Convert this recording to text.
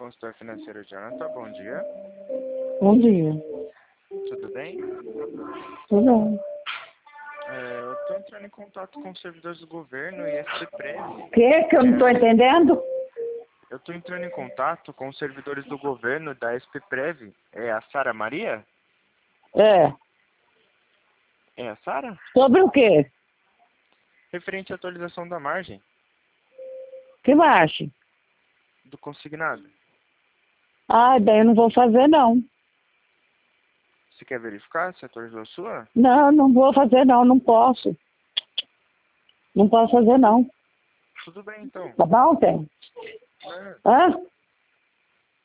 consultor financeiro Jonathan, bom dia. Bom dia. Tudo bem? Tudo bem. Eu estou entrando em contato com os servidores do governo e SPPrev. Que eu não estou entendendo? Eu estou entrando em contato com os servidores do governo da SPPrev. É a Sara Maria? É. É a Sara? Sobre o quê? Referente à atualização da margem Que marche? do consignado. Ah, daí eu não vou fazer, não. Você quer verificar se atualizou a sua? Não, não vou fazer, não. Não posso. Não posso fazer, não. Tudo bem, então. Tá bom, tem? É. Hã?